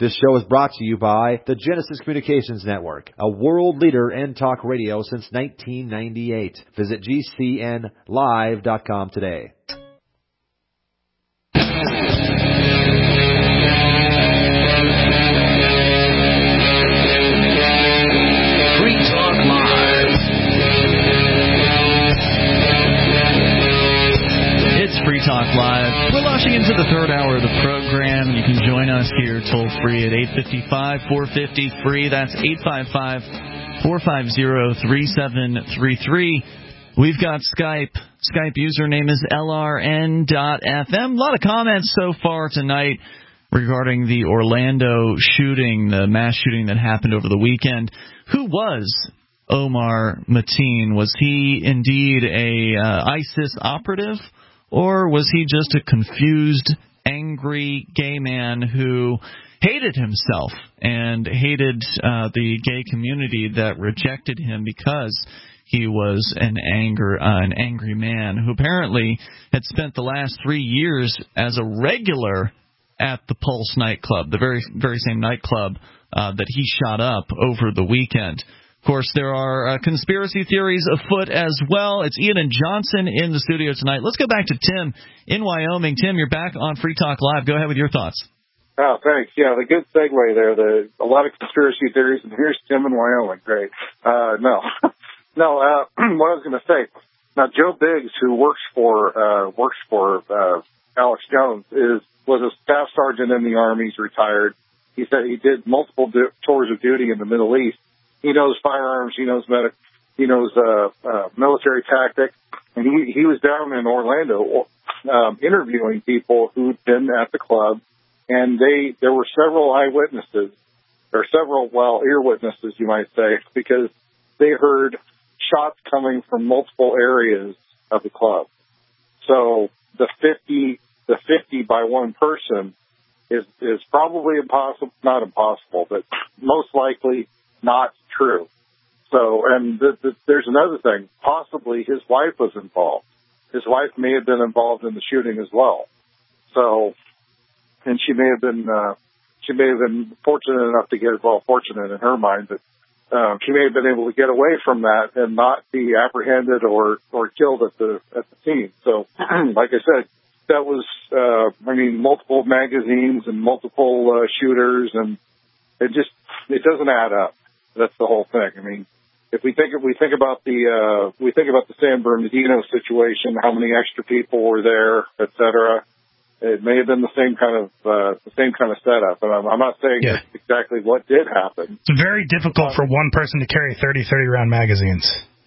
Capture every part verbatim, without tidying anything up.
This show is brought to you by the Genesis Communications Network, a world leader in talk radio since nineteen ninety-eight. Visit G C N live dot com today. Free Talk Live. It's Free Talk Live. We're launching into the third hour of the program. You can join us here toll free at eight five five, four five zero, free. That's eight five five, four five zero, three seven three three. We've got Skype. Skype username is L R N dot F M. A lot of comments so far tonight regarding the Orlando shooting, the mass shooting that happened over the weekend. Who was Omar Mateen? Was he indeed a uh, ISIS operative? Or was he just a confused, angry gay man who hated himself and hated uh, the gay community that rejected him because he was an anger, uh, an angry man who apparently had spent the last three years as a regular at the Pulse nightclub, the very very same nightclub uh, that he shot up over the weekend. Of course, there are uh, conspiracy theories afoot as well. It's Ian and Johnson in the studio tonight. Let's go back to Tim in Wyoming. Tim, you're back on Free Talk Live. Go ahead with your thoughts. Oh, thanks. Yeah, the good segue there. The a lot of conspiracy theories, and here's Tim in Wyoming. Great. Uh, no, no. Uh, what I was going to say. Now, Joe Biggs, who works for uh, works for uh, Alex Jones, is was a staff sergeant in the Army. He's retired. He said he did multiple du- tours of duty in the Middle East. He knows firearms. He knows medic. He knows uh, uh, military tactics. And he he was down in Orlando um, interviewing people who'd been at the club, and they there were several eyewitnesses, or several well ear witnesses, you might say, because they heard shots coming from multiple areas of the club. So the fifty the fifty by one person is is probably impossible, not impossible, but most likely not true. So, and the, the, there's another thing. Possibly his wife was involved. His wife may have been involved in the shooting as well. So, and she may have been, uh, she may have been fortunate enough to get, well, fortunate in her mind, but um, she may have been able to get away from that and not be apprehended or, or killed at the at the scene. So, like I said, that was, uh, I mean, multiple magazines and multiple uh, shooters, and it just it doesn't add up. That's the whole thing. I mean, if we think if we think about the uh, we think about the San Bernardino situation, how many extra people were there, et cetera. It may have been the same kind of uh, the same kind of setup, and I'm, I'm not saying yeah. that's exactly what did happen. It's very difficult for one person to carry thirty thirty-round magazines.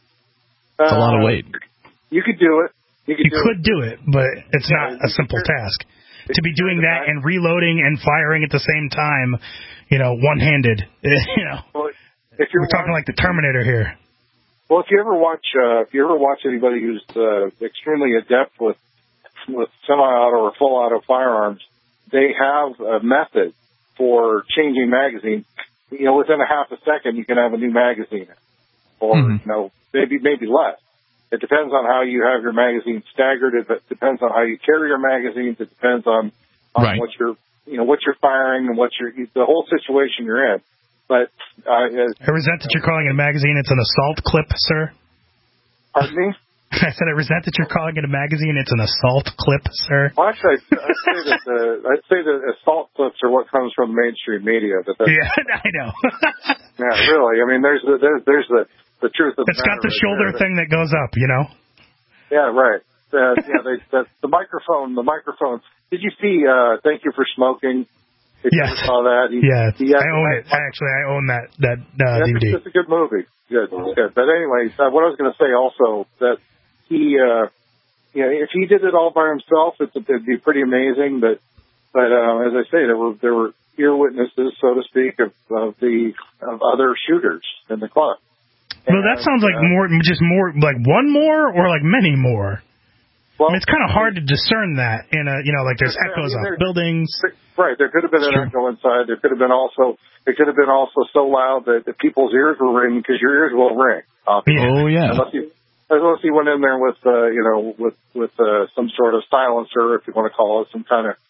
It's uh, a lot of weight. You could do it. You could, you do, could it. do it, but it's yeah, not a simple could, task. To be doing that and reloading and firing at the same time, you know, one-handed, you know. Well, if you're We're talking watching, like the Terminator here. Well, if you ever watch, uh, if you ever watch anybody who's uh, extremely adept with with semi-auto or full-auto firearms, they have a method for changing magazines. You know, within a half a second, you can have a new magazine, or mm-hmm. you know, maybe maybe less. It depends on how you have your magazines staggered. It depends on how you carry your magazines. It depends on, on right. what you're, you know, what you're firing and what you're, the whole situation you're in. But uh, as, I resent that you're calling it a magazine. It's an assault clip, sir. Pardon me? I said I resent that you're calling it a magazine. It's an assault clip, sir. Well, actually, I'd, I'd say that the, I'd say that assault clips are what comes from the mainstream media. But yeah, I know. yeah, really. I mean, there's the, there's there's the the truth of the It's got the right shoulder there. thing that goes up, you know. Yeah, right. Uh, yeah, they, the, the microphone. The microphone. Did you see? Uh, Thank You for Smoking. If yes. you saw that. He, yeah, he I own it. I actually, I own that that uh, yeah, D V D. It's a good movie. Good, good. But anyways, uh, what I was going to say also that he, uh, you know, if he did it all by himself, it, it'd be pretty amazing. But, but uh, as I say, there were there were ear witnesses, so to speak, of, of the of other shooters in the club. Well, that sounds like uh, more, just more, like one more, or like many more. Well, I mean, it's kind of hard to discern that in a, you know, like there's echoes I mean, of buildings. Right, there could have been an echo inside. There could have been also, it could have been also so loud that, that people's ears were ringing, because your ears will ring. Obviously. Oh yeah. Unless you, unless you went in there with, uh, you know, with with uh, some sort of silencer, if you want to call it, some kind of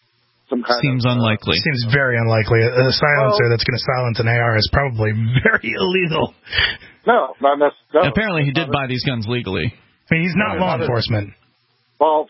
some kind Seems of... unlikely. Seems very unlikely. A silencer well, that's going to silence an A R is probably very illegal. No, not necessarily. No, apparently he did buy these guns legally. I mean, he's not no, law not enforcement. Well,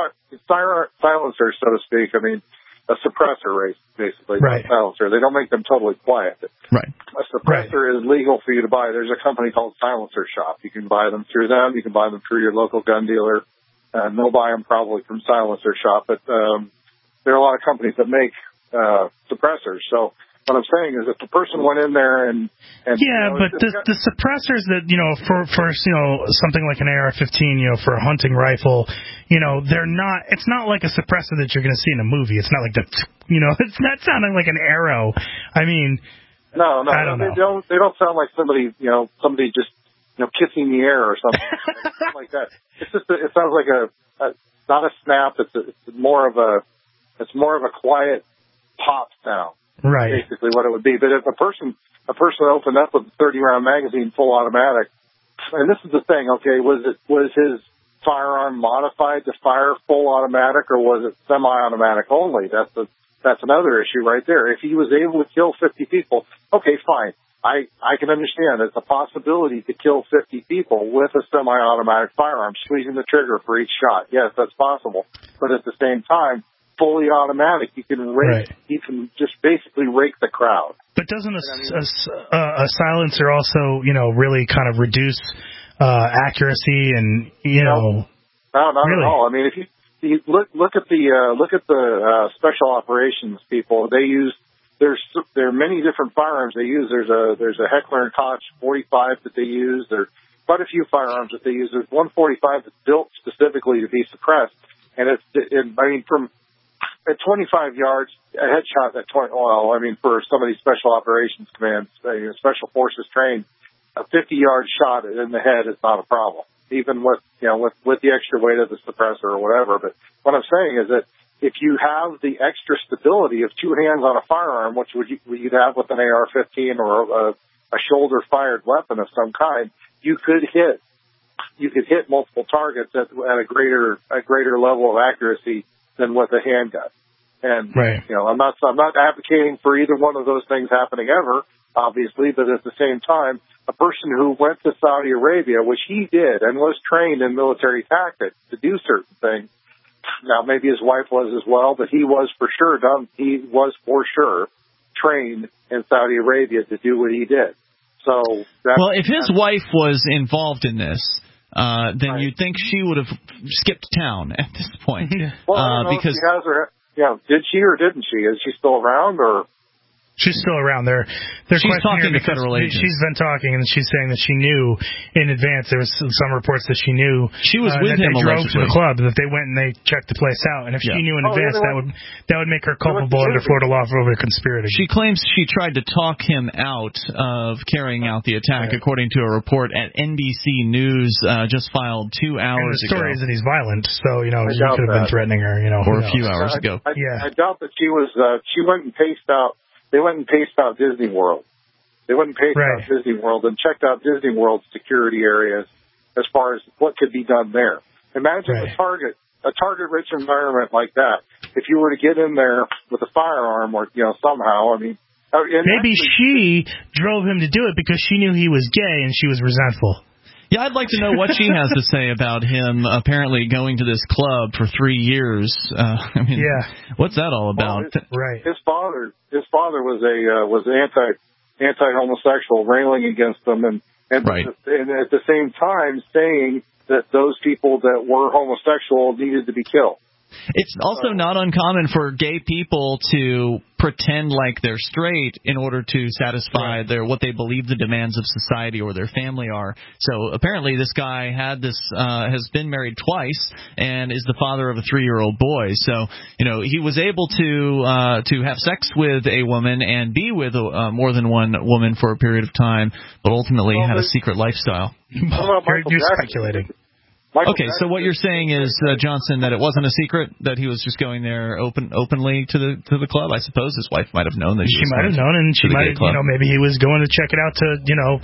silencer, so to speak, I mean, a suppressor, basically, right. not a silencer. They don't make them totally quiet. Right. A suppressor right. is legal for you to buy. There's a company called Silencer Shop. You can buy them through them. You can buy them through your local gun dealer. And they'll buy them probably from Silencer Shop. But um, there are a lot of companies that make uh, suppressors. So what I'm saying is if the person went in there and... and yeah, you know, but the, the suppressors that, you know, for, for, you know, something like an A R fifteen, you know, for a hunting rifle, you know, they're not, it's not like a suppressor that you're going to see in a movie. It's not like the, you know, it's not sounding like an arrow. I mean, no, no, I don't no, they know. don't, they don't sound like somebody, you know, somebody just, you know, kissing the air or something, something like that. It's just, a, it sounds like a, a, not a snap, it's, a, it's more of a, it's more of a quiet pop sound. Right. Basically what it would be. But if a person a person opened up with a thirty round magazine full automatic, and this is the thing, okay, was it was his firearm modified to fire full automatic or was it semi automatic only? That's a that's another issue right there. If he was able to kill fifty people, okay, fine. I, I can understand it's a possibility to kill fifty people with a semi automatic firearm, squeezing the trigger for each shot. Yes, that's possible. But at the same time, fully automatic, you can rake, right. you can just basically rake the crowd. But doesn't a, a, a silencer also, you know, really kind of reduce uh, accuracy and, you no, know? No, not really? at all. I mean, if you, you look look at the uh, look at the uh, special operations people, they use there's there are many different firearms they use. There's a there's a Heckler and Koch forty-five that they use. There's quite a few firearms that they use. There's one forty-five that's built specifically to be suppressed, and it's it, I mean from at twenty-five yards, a headshot at twenty, well, I mean, for some of these special operations commands, uh, you know, special forces trained, a fifty-yard shot in the head is not a problem, even with, you know, with, with the extra weight of the suppressor or whatever. But what I'm saying is that if you have the extra stability of two hands on a firearm, which would you, you'd have with an A R fifteen or a, a shoulder-fired weapon of some kind, you could hit, you could hit multiple targets at, at a greater, a greater level of accuracy than with a handgun. And, right. you know, I'm not, I'm not advocating for either one of those things happening ever, obviously, but at the same time, a person who went to Saudi Arabia, which he did and was trained in military tactics to do certain things. Now, maybe his wife was as well, but he was for sure done. He was for sure trained in Saudi Arabia to do what he did. So, that's, well, if his wife was involved in this, Uh, then right. you'd think she would have skipped town at this point. Well, I uh, don't know because if she has her, yeah, did she or didn't she? Is she still around or? She's still around. They're, they're she's talking to federal agents. She's been talking, and she's saying that she knew in advance. There was some reports that she knew she was uh, with that him they drove allegedly. to the club, that they went and they checked the place out. And if yeah. she knew in oh, advance, yeah, that would that would make her culpable under Florida law for conspiracy. She claims she tried to talk him out of carrying out the attack, yeah. according to a report at N B C News uh, just filed two hours and the story ago. is that he's violent, so you know I he could have been that. threatening her, you know, or a few knows. hours I, ago. I, yeah, I doubt that she was. Uh, she went and paced out. They went and paced out Disney World. They went and paced right. out Disney World and checked out Disney World's security areas as far as what could be done there. Imagine right. a target, a target-rich environment like that. If you were to get in there with a firearm, or you know somehow, I mean, maybe actually, she drove him to do it because she knew he was gay and she was resentful. Yeah, I'd like to know what she has to say about him apparently going to this club for three years. Uh, I mean, yeah. what's that all about? Well, his, right. His father, his father was a uh, was anti anti-homosexual, railing against them, and and, right. and at the same time saying that those people that were homosexual needed to be killed. It's also not uncommon for gay people to pretend like they're straight in order to satisfy right. their what they believe the demands of society or their family are. So apparently this guy had this uh, has been married twice and is the father of a three-year-old boy. So, you know, he was able to uh, to have sex with a woman and be with a, uh, more than one woman for a period of time, but ultimately well, had a secret lifestyle. You're, you're speculating. Michael okay, Jackson. So what you're saying is, uh, Johnson, that it wasn't a secret, that he was just going there open openly to the to the club. I suppose his wife might have known that he she was might have known, and she might, you know, maybe he was going to check it out to, you know,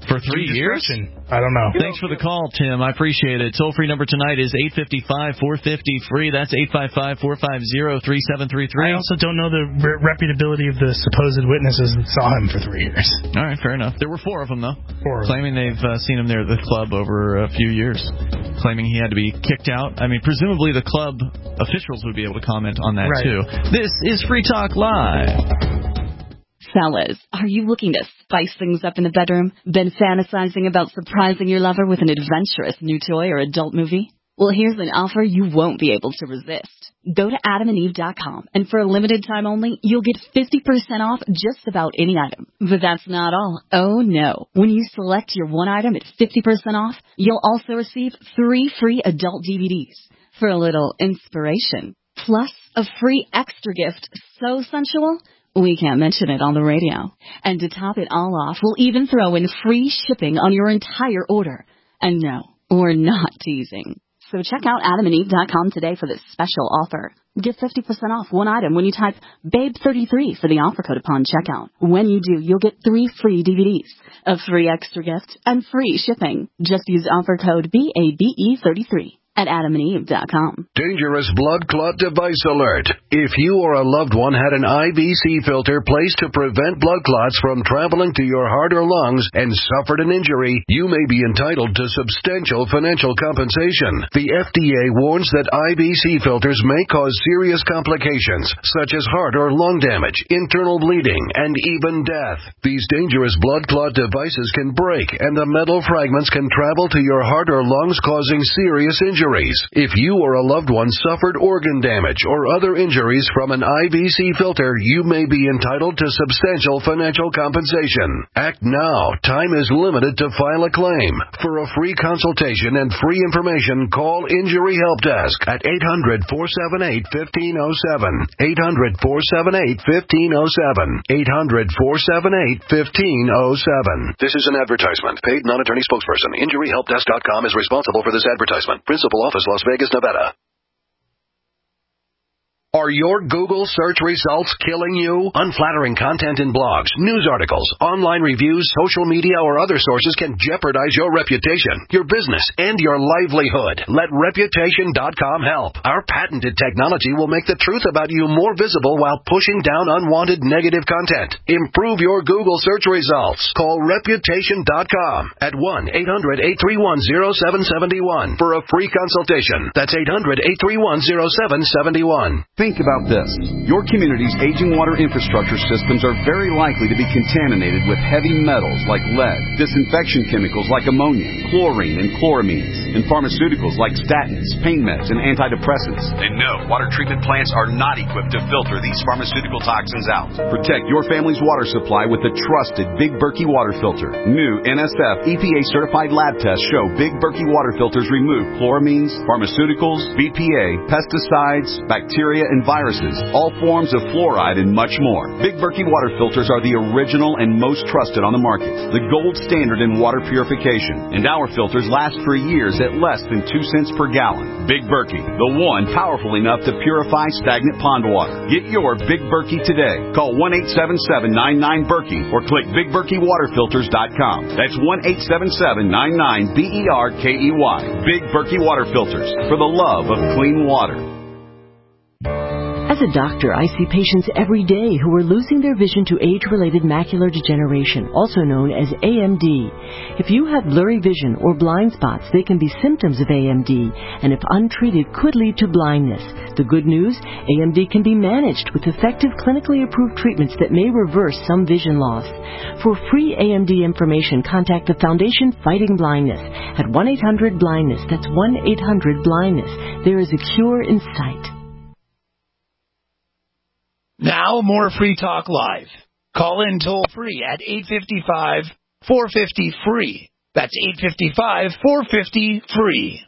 For three years? I don't know. Thanks for the call, Tim. I appreciate it. Toll-free number tonight is eight five five, four five zero, free. That's eight five five, four five zero, three seven three three. I also don't know the re- reputability of the supposed witnesses that saw him for three years. All right, fair enough. There were four of them, though. Four of claiming them. they've uh, seen him there at the club over a few years. Claiming he had to be kicked out. I mean, presumably the club officials would be able to comment on that, right. too. This is Free Talk Live. Fellas, are you looking to spice things up in the bedroom? Been fantasizing about surprising your lover with an adventurous new toy or adult movie? Well, here's an offer you won't be able to resist. Go to adam and eve dot com, and for a limited time only, you'll get fifty percent off just about any item. But that's not all. Oh, no. When you select your one item at fifty percent off, you'll also receive three free adult D V Ds for a little inspiration. Plus, a free extra gift so sensual, we can't mention it on the radio. And to top it all off, we'll even throw in free shipping on your entire order. And no, we're not teasing. So check out adam and eve dot com today for this special offer. Get fifty percent off one item when you type babe thirty-three for the offer code upon checkout. When you do, you'll get three free D V Ds, a free extra gift, and free shipping. Just use offer code B A B E thirty-three. At adam and eve dot com. Dangerous blood clot device alert. If you or a loved one had an I V C filter placed to prevent blood clots from traveling to your heart or lungs and suffered an injury, you may be entitled to substantial financial compensation. The F D A warns that I V C filters may cause serious complications, such as heart or lung damage, internal bleeding, and even death. These dangerous blood clot devices can break, and the metal fragments can travel to your heart or lungs, causing serious injury. If you or a loved one suffered organ damage or other injuries from an I V C filter, you may be entitled to substantial financial compensation. Act now. Time is limited to file a claim. For a free consultation and free information, call Injury Help Desk at eight hundred, four seven eight, one five zero seven. eight hundred, four seven eight, one five zero seven. eight hundred, four seven eight, one five zero seven. This is an advertisement. Paid non-attorney spokesperson. Injury Help Desk dot com is responsible for this advertisement. Principal Office, Las Vegas, Nevada. Are your Google search results killing you? Unflattering content in blogs, news articles, online reviews, social media, or other sources can jeopardize your reputation, your business, and your livelihood. Let Reputation dot com help. Our patented technology will make the truth about you more visible while pushing down unwanted negative content. Improve your Google search results. Call Reputation dot com at one eight hundred, eight three one, zero seven seven one for a free consultation. That's eight hundred, eight three one, zero seven seven one. Think about this. Your community's aging water infrastructure systems are very likely to be contaminated with heavy metals like lead, disinfection chemicals like ammonia, chlorine, and chloramines, and pharmaceuticals like statins, pain meds, and antidepressants. And no, water treatment plants are not equipped to filter these pharmaceutical toxins out. Protect your family's water supply with the trusted Big Berkey water filter. New N S F E P A-certified lab tests show Big Berkey water filters remove chloramines, pharmaceuticals, B P A, pesticides, bacteria, and viruses, all forms of fluoride, and much more. Big Berkey water filters are the original and most trusted on the market, the gold standard in water purification, and our filters last for years at less than two cents per gallon. Big Berkey, the one powerful enough to purify stagnant pond water. Get your Big Berkey today. Call one eight seven seven, nine nine, Berkey or click big berkey water filters dot com. That's one eight seven seven, nine nine, B E R K E Y. Big Berkey water filters, for the love of clean water. As a doctor, I see patients every day who are losing their vision to age-related macular degeneration, also known as A M D. If you have blurry vision or blind spots, they can be symptoms of A M D, and if untreated, could lead to blindness. The good news, A M D can be managed with effective clinically approved treatments that may reverse some vision loss. For free A M D information, contact the Foundation Fighting Blindness at one eight hundred blindness. That's one eight hundred blindness. There is a cure in sight. Now, more Free Talk Live. Call in toll-free at eight five five, four five zero, free. That's eight five five, four five zero, free.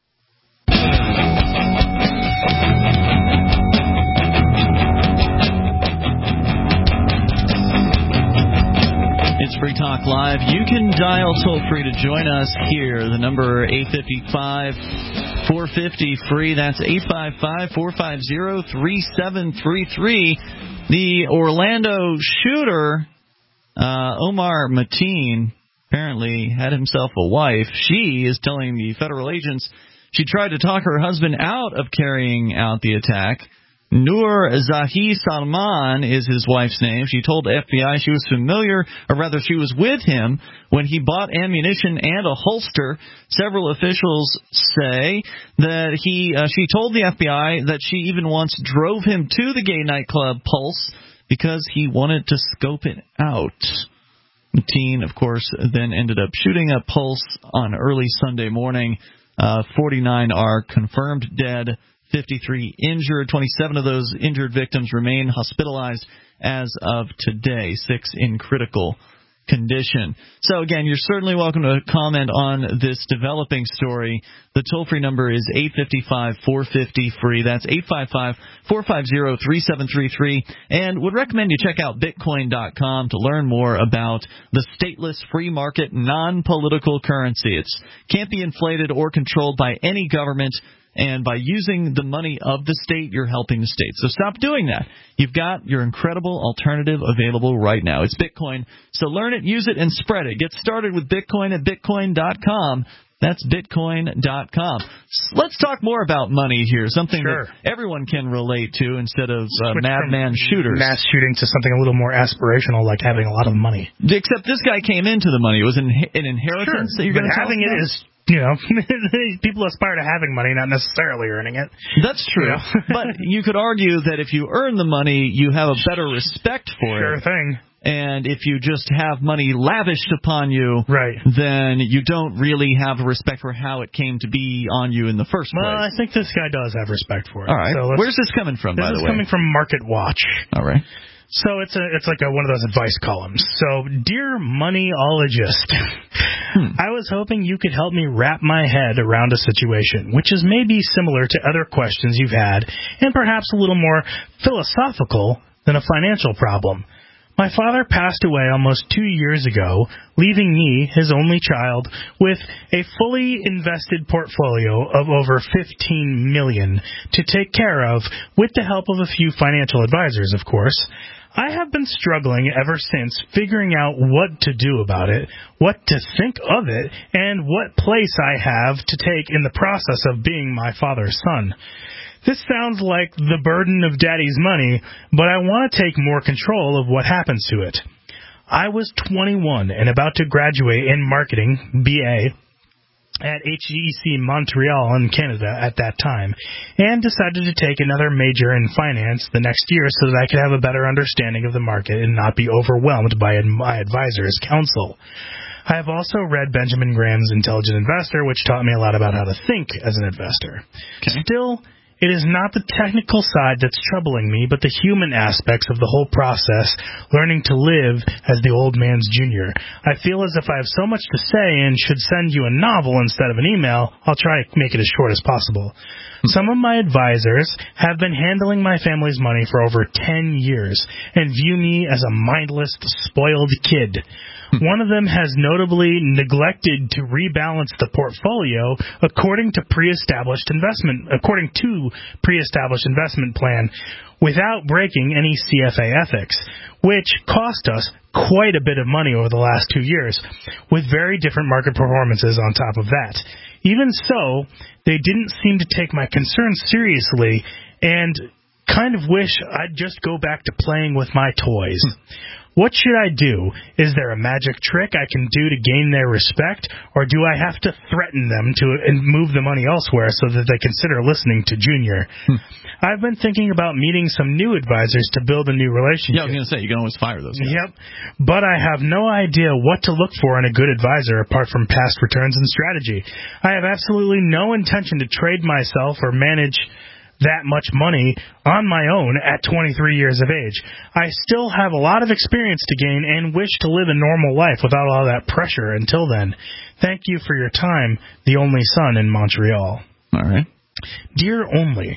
It's Free Talk Live. You can dial toll-free to join us here. The number eight five five, four five zero, free. That's eight five five, four five zero, three seven three three. The Orlando shooter, uh, Omar Mateen, apparently had himself a wife. She is telling the federal agents she tried to talk her husband out of carrying out the attack. Noor Zahi Salman is his wife's name. She told the F B I she was familiar, or rather she was with him when he bought ammunition and a holster. Several officials say that he, uh, she told the F B I that she even once drove him to the gay nightclub Pulse because he wanted to scope it out. The teen, of course, then ended up shooting up Pulse on early Sunday morning. Uh, forty-nine are confirmed dead, fifty-three injured. twenty-seven of those injured victims remain hospitalized as of today, six in critical condition. So, again, you're certainly welcome to comment on this developing story. The toll-free number is eight five five, four five zero, free. That's eight five five, four five zero, three seven three three. And would recommend you check out Bitcoin dot com to learn more about the stateless, free market, non-political currency. It can't be inflated or controlled by any government. And by using the money of the state, you're helping the state. So stop doing that. You've got your incredible alternative available right now. It's Bitcoin. So learn it, use it, and spread it. Get started with Bitcoin at Bitcoin dot com. That's Bitcoin dot com. Let's talk more about money here, something sure. that everyone can relate to instead of uh, madman shooters. Mass shooting to something a little more aspirational, like having a lot of money. Except this guy came into the money. It was an, an inheritance sure. that you're going to tell having us about? it is... You know, people aspire to having money, not necessarily earning it. That's true. You know? But you could argue that if you earn the money, you have a better respect for sure it. Sure thing. And if you just have money lavished upon you, right. then you don't really have a respect for how it came to be on you in the first place. Well, I think this guy does have respect for it. All right. So where's this coming from, by the way? This is coming from Market Watch. All right. So it's a it's like a, one of those advice columns. So, dear moneyologist, hmm. I was hoping you could help me wrap my head around a situation, which is maybe similar to other questions you've had, and perhaps a little more philosophical than a financial problem. My father passed away almost two years ago, leaving me, his only child, with a fully invested portfolio of over fifteen million dollars to take care of, with the help of a few financial advisors, of course. I have been struggling ever since figuring out what to do about it, what to think of it, and what place I have to take in the process of being my father's son. This sounds like the burden of daddy's money, but I want to take more control of what happens to it. I was twenty-one and about to graduate in marketing, B A, at H E C Montreal in Canada at that time, and decided to take another major in finance the next year so that I could have a better understanding of the market and not be overwhelmed by my advisor's counsel. I have also read Benjamin Graham's Intelligent Investor, which taught me a lot about how to think as an investor. Okay. Still, it is not the technical side that's troubling me, but the human aspects of the whole process, learning to live as the old man's junior. I feel as if I have so much to say and should send you a novel instead of an email. I'll try to make it as short as possible. Some of my advisors have been handling my family's money for over ten years and view me as a mindless, spoiled kid. One of them has notably neglected to rebalance the portfolio according to pre-established investment, according to pre-established investment plan, without breaking any C F A ethics, which cost us quite a bit of money over the last two years, with very different market performances on top of that. Even so, they didn't seem to take my concerns seriously and kind of wish I'd just go back to playing with my toys. What should I do? Is there a magic trick I can do to gain their respect, or do I have to threaten them to move the money elsewhere so that they consider listening to Junior? Hmm. I've been thinking about meeting some new advisors to build a new relationship. Yeah, I was going to say, you can always fire those guys. Yep, but I have no idea what to look for in a good advisor apart from past returns and strategy. I have absolutely no intention to trade myself or manage that much money on my own at twenty-three years of age. I still have a lot of experience to gain and wish to live a normal life without all that pressure until then. Thank you for your time, the only son in Montreal. All right. Dear Only,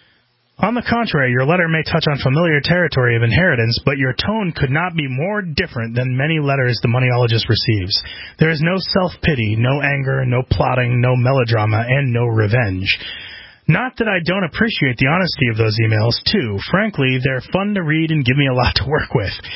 on the contrary, your letter may touch on familiar territory of inheritance, but your tone could not be more different than many letters the moneyologist receives. There is no self-pity, no anger, no plotting, no melodrama, and no revenge. Not that I don't appreciate the honesty of those emails, too. Frankly, they're fun to read and give me a lot to work with.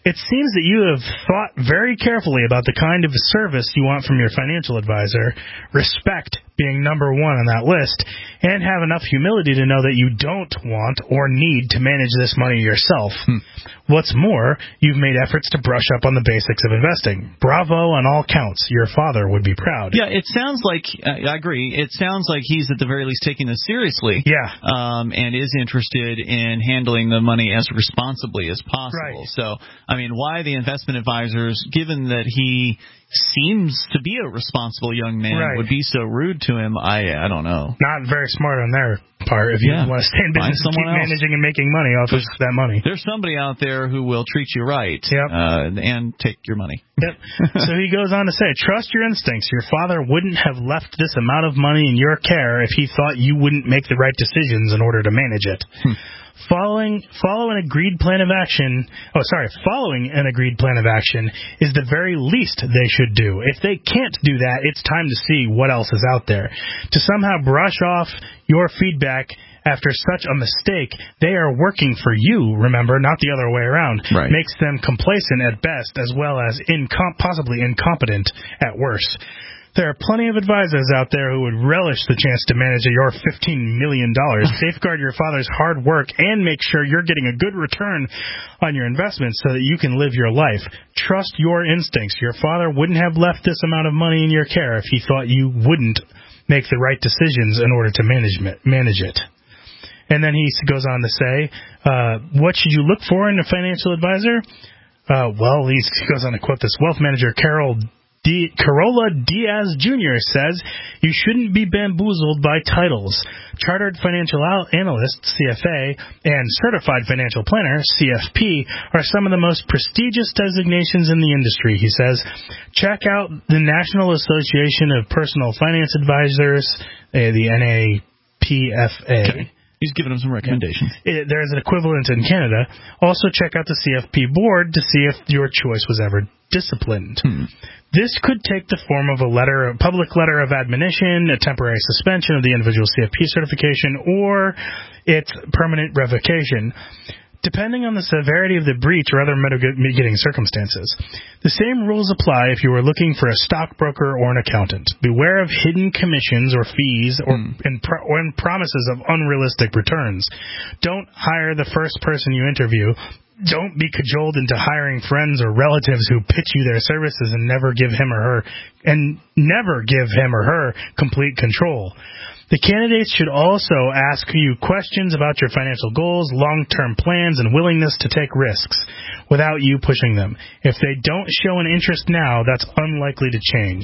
It seems that you have thought very carefully about the kind of service you want from your financial advisor, respect being number one on that list, and have enough humility to know that you don't want or need to manage this money yourself. Hmm. What's more, you've made efforts to brush up on the basics of investing. Bravo on all counts. Your father would be proud. Yeah, it sounds like, I agree, it sounds like he's at the very least taking this seriously. Yeah. Um, and is interested in handling the money as responsibly as possible. Right. So, I mean, why the investment advisors, given that he seems to be a responsible young man, right. would be so rude to him, I I don't know. Not very smart on their part if you yeah. want to stay in business and keep else. managing and making money off there's, of that money. There's somebody out there who will treat you right yep. uh, and take your money. Yep. So he goes on to say, trust your instincts. Your father wouldn't have left this amount of money in your care if he thought you wouldn't make the right decisions in order to manage it. Hmm. Following follow an agreed plan of action, oh, sorry, following an agreed plan of action is the very least they should do. If they can't do that, it's time to see what else is out there. To somehow brush off your feedback after such a mistake, they are working for you, remember, not the other way around. Right. Makes them complacent at best as well as incom- possibly incompetent at worst. There are plenty of advisors out there who would relish the chance to manage your fifteen million dollars, safeguard your father's hard work, and make sure you're getting a good return on your investments so that you can live your life. Trust your instincts. Your father wouldn't have left this amount of money in your care if he thought you wouldn't make the right decisions in order to manage manage it. And then he goes on to say, uh, what should you look for in a financial advisor? Uh, well, he goes on to quote this wealth manager, Carol D- Carola Diaz Junior says, you shouldn't be bamboozled by titles. Chartered Financial Analyst, C F A, and Certified Financial Planner, C F P, are some of the most prestigious designations in the industry, he says. Check out the National Association of Personal Finance Advisors, uh, the N A P F A. Okay. He's giving them some recommendations. Yeah. It, there's an equivalent in Canada. Also check out the C F P board to see if your choice was ever disciplined. Hmm. This could take the form of a letter, a public letter of admonition, a temporary suspension of the individual C F P certification, or its permanent revocation, depending on the severity of the breach or other mitigating circumstances. The same rules apply if you are looking for a stockbroker or an accountant. Beware of hidden commissions or fees or, mm. and pro- or in promises of unrealistic returns. Don't hire the first person you interview. Don't be cajoled into hiring friends or relatives who pitch you their services and never give him or her and never give him or her complete control. The candidates should also ask you questions about your financial goals, long-term plans, and willingness to take risks without you pushing them. If they don't show an interest now, that's unlikely to change.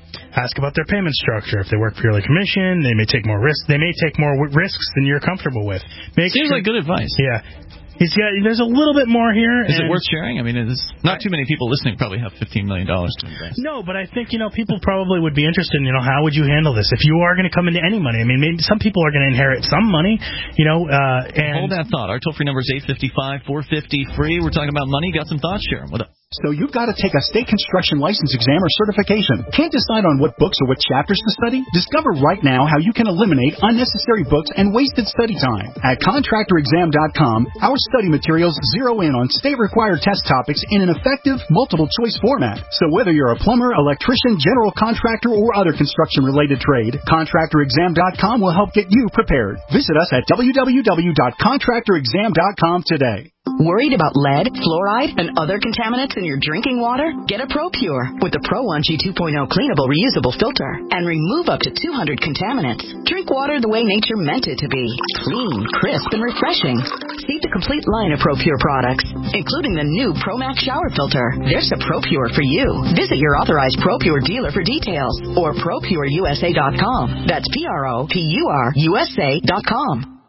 Ask about their payment structure. If they work purely commission, they may take more risks. They may take more risks than you're comfortable with. Make Seems sure, like good advice. Yeah. He's got. There's a little bit more here. Is it worth sharing? I mean, it's not too many people listening probably have fifteen million dollars to invest. No, but I think, you know, people probably would be interested in, you know, how would you handle this? If you are going to come into any money, I mean, maybe some people are going to inherit some money, you know. Uh, and Hold that thought. Our toll-free number is eight five five, four five zero, free. We're talking about money. Got some thoughts? Share them. What up? So you've got to take a state construction license exam or certification. Can't decide on what books or what chapters to study? Discover right now how you can eliminate unnecessary books and wasted study time. At contractor exam dot com, our study materials zero in on state-required test topics in an effective, multiple-choice format. So whether you're a plumber, electrician, general contractor, or other construction-related trade, contractor exam dot com will help get you prepared. Visit us at w w w dot contractor exam dot com today. Worried about lead, fluoride, and other contaminants in your drinking water? Get a ProPure with the Pro one G two point oh cleanable reusable filter and remove up to two hundred contaminants. Drink water the way nature meant it to be. Clean, crisp, and refreshing. See the complete line of ProPure products, including the new ProMax shower filter. There's a ProPure for you. Visit your authorized ProPure dealer for details or pro pure u s a dot com. That's P R O P U R U S A dot com.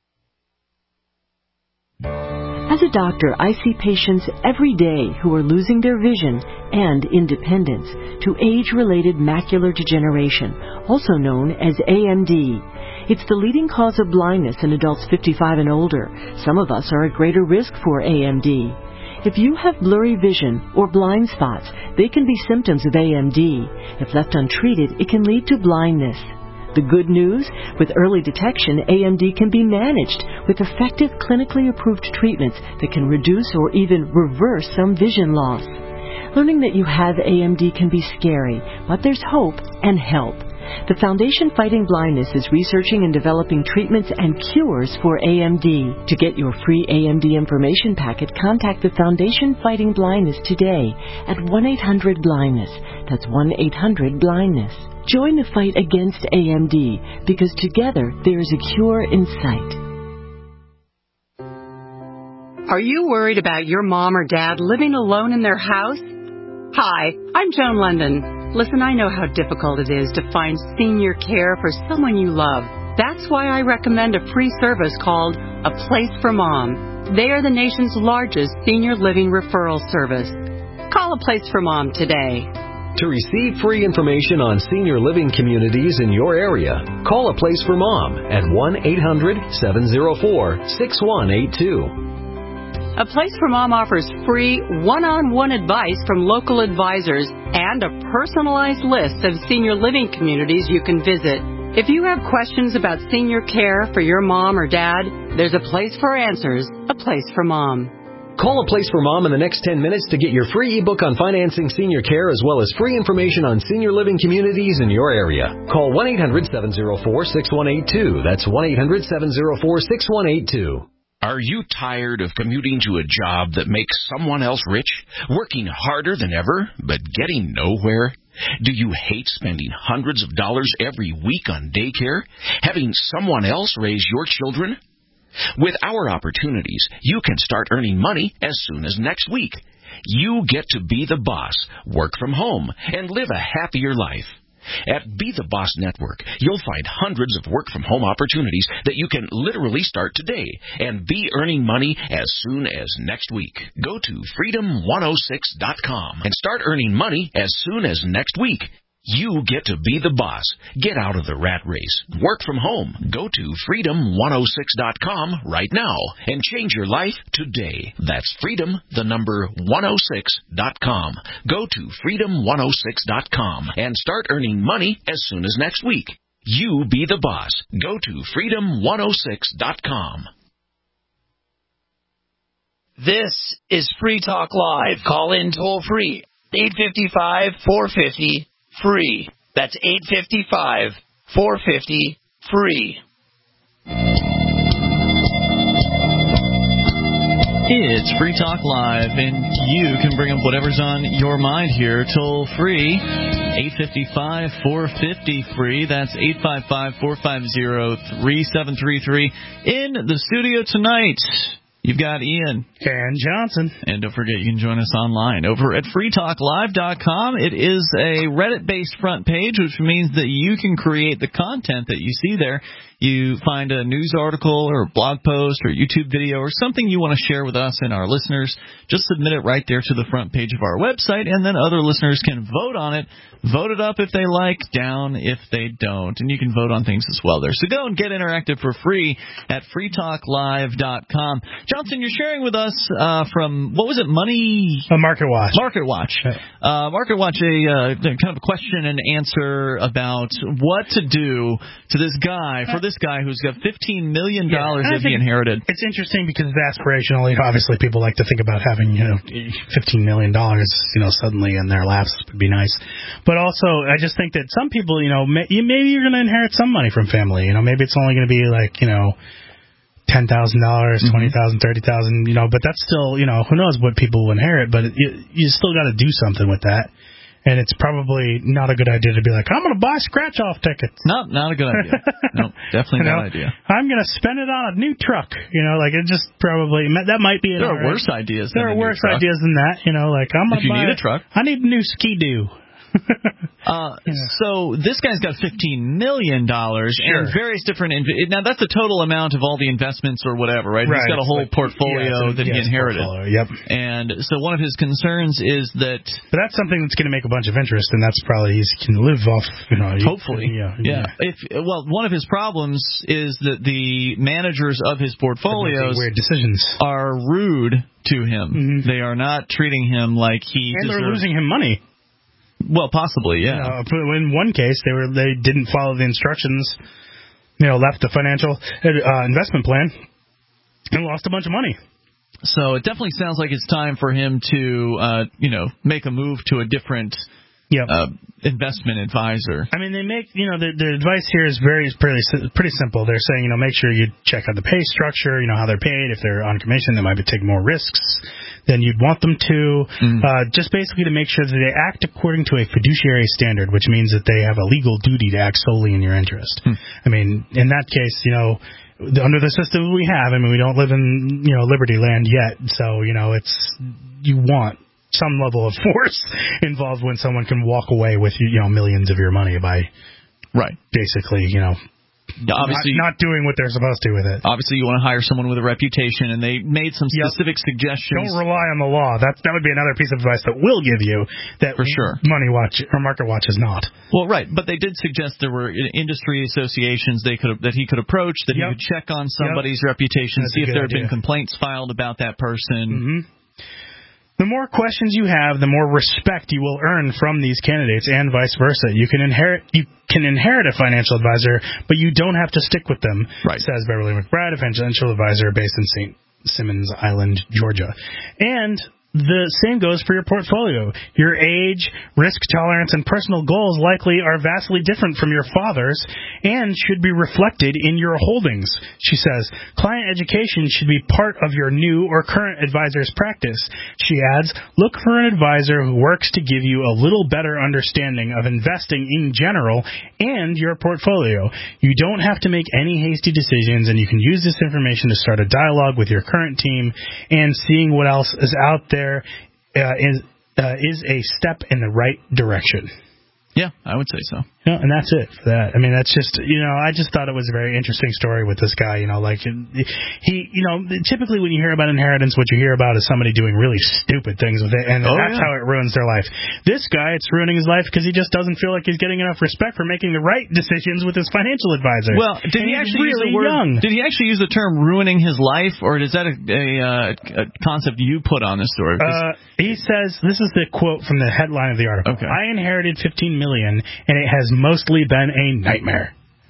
As a doctor, I see patients every day who are losing their vision and independence to age-related macular degeneration, also known as A M D. It's the leading cause of blindness in adults fifty-five and older. Some of us are at greater risk for A M D. If you have blurry vision or blind spots, they can be symptoms of A M D. If left untreated, it can lead to blindness. The good news? With early detection, A M D can be managed with effective clinically approved treatments that can reduce or even reverse some vision loss. Learning that you have A M D can be scary, but there's hope and help. The Foundation Fighting Blindness is researching and developing treatments and cures for A M D. To get your free A M D information packet, contact the Foundation Fighting Blindness today at one eight hundred blindness. That's one eight hundred blindness. Join the fight against A M D, because together there is a cure in sight. Are you worried about your mom or dad living alone in their house? Hi, I'm Joan London. Listen, I know how difficult it is to find senior care for someone you love. That's why I recommend a free service called A Place for Mom. They are the nation's largest senior living referral service. Call A Place for Mom today. To receive free information on senior living communities in your area, call A Place for Mom at one eight hundred seven oh four six one eight two. A Place for Mom offers free one-on-one advice from local advisors and a personalized list of senior living communities you can visit. If you have questions about senior care for your mom or dad, there's a place for answers, A Place for Mom. Call A Place for Mom in the next ten minutes to get your free ebook on financing senior care, as well as free information on senior living communities in your area. Call one eight hundred seven oh four six one eight two. That's one eight hundred seven oh four six one eight two. Are you tired of commuting to a job that makes someone else rich, working harder than ever, but getting nowhere? Do you hate spending hundreds of dollars every week on daycare, having someone else raise your children? With our opportunities, you can start earning money as soon as next week. You get to be the boss, work from home, and live a happier life. At Be the Boss Network, you'll find hundreds of work-from-home opportunities that you can literally start today and be earning money as soon as next week. Go to freedom one oh six dot com and start earning money as soon as next week. You get to be the boss. Get out of the rat race. Work from home. Go to freedom one oh six dot com right now and change your life today. That's freedom, the number one oh six dot com. Go to freedom one oh six dot com and start earning money as soon as next week. You be the boss. Go to freedom one oh six dot com. This is Free Talk Live. Call in toll free. eight five five, four five zero free. That's eight five five, four five zero free. It's Free Talk Live, and you can bring up whatever's on your mind here, toll free, eight five five, four five zero free. That's eight five five, four five zero, three seven three three. In the studio tonight, you've got Ian. And Johnson. And don't forget, you can join us online over at free talk live dot com. It is a Reddit-based front page, which means that you can create the content that you see there. You find a news article or a blog post or YouTube video or something you want to share with us and our listeners, just submit it right there to the front page of our website, and then other listeners can vote on it. Vote it up if they like, down if they don't. And you can vote on things as well there. So go and get interactive for free at free talk live dot com. Johnson, you're sharing with us uh, from, what was it, Money? A Market Watch. Market Watch. Uh, Market Watch, a uh, kind of a question and answer about what to do to this guy, for this guy who's got fifteen million dollars yeah, that he inherited. It's interesting because it's aspirational. You know, obviously, people like to think about having, you know, fifteen million dollars, you know, suddenly in their laps would be nice. But also, I just think that some people, you know, may, maybe you're going to inherit some money from family. You know, maybe it's only going to be like, you know, ten thousand dollars, twenty thousand dollars, thirty thousand dollars, you know, but that's still, you know, who knows what people will inherit, but it, you, you still got to do something with that. And it's probably not a good idea to be like, I'm going to buy scratch-off tickets. No, not a good idea. No, definitely you know, not an idea. I'm going to spend it on a new truck. You know, like it just probably, that might be an There are right. worse ideas There than are a new worse truck. ideas than that. You know, like I'm going If to you buy need a truck. I need a new Ski-Doo. Uh, yeah. So this guy's got fifteen million dollars sure. and various different inv- – now that's the total amount of all the investments or whatever, right? right. He's got a whole like, portfolio yeah, a, that yeah, he inherited. Yep. And so one of his concerns is that – But that's something that's going to make a bunch of interest, and that's probably – he can live off, you know. Hopefully. Yeah, yeah. yeah. If Well, one of his problems is that the managers of his portfolios weird decisions. are rude to him. Mm-hmm. They are not treating him like he And deserves – they're losing him money. Well, possibly, yeah. You know, in one case, they were they didn't follow the instructions, you know, left the financial uh, investment plan, and lost a bunch of money. So it definitely sounds like it's time for him to, uh, you know, make a move to a different Yep. uh, investment advisor. I mean, they make, you know, the, the advice here is very pretty pretty simple. They're saying, you know, make sure you check out the pay structure, you know, how they're paid. If they're on commission, they might be taking more risks than you'd want them to. Mm. Uh, just basically to make sure that they act according to a fiduciary standard, which means that they have a legal duty to act solely in your interest. Mm. I mean, in that case, you know, under the system we have, I mean, we don't live in, you know, Liberty Land yet, so, you know, it's, you want some level of force involved when someone can walk away with, you know, millions of your money by right basically, you know, obviously not, not doing what they're supposed to with it. Obviously, you want to hire someone with a reputation, and they made some specific yep. suggestions. Don't rely on the law. That that would be another piece of advice that we'll give you that for sure Money Watch or Market Watch is not. Well, right, but they did suggest there were industry associations they could that he could approach, that yep. he could check on somebody's yep. reputation, That's see if there had idea. been complaints filed about that person. Mm-hmm. The more questions you have, the more respect you will earn from these candidates, and vice versa. You can inherit you can inherit a financial advisor, but you don't have to stick with them, right. says Beverly McBride, a financial advisor based in Saint Simons Island, Georgia. And the same goes for your portfolio. Your age, risk tolerance, and personal goals likely are vastly different from your father's and should be reflected in your holdings, she says. Client education should be part of your new or current advisor's practice. She adds, look for an advisor who works to give you a little better understanding of investing in general and your portfolio. You don't have to make any hasty decisions, and you can use this information to start a dialogue with your current team, and seeing what else is out there Uh, is uh, is a step in the right direction. Yeah, I would say so. Yeah, and that's it for that. I mean, that's just, you know, I just thought it was a very interesting story with this guy, you know, like, he, you know, typically when you hear about inheritance, what you hear about is somebody doing really stupid things with it, and oh, that's yeah. how it ruins their life. This guy, it's ruining his life because he just doesn't feel like he's getting enough respect for making the right decisions with his financial advisor. Well, did and he actually really use the word, young. Did he actually use the term ruining his life, or is that a, a, a concept you put on this story? Uh, he says, this is the quote from the headline of the article. Okay. I inherited fifteen million dollars, and it has mostly been a nightmare.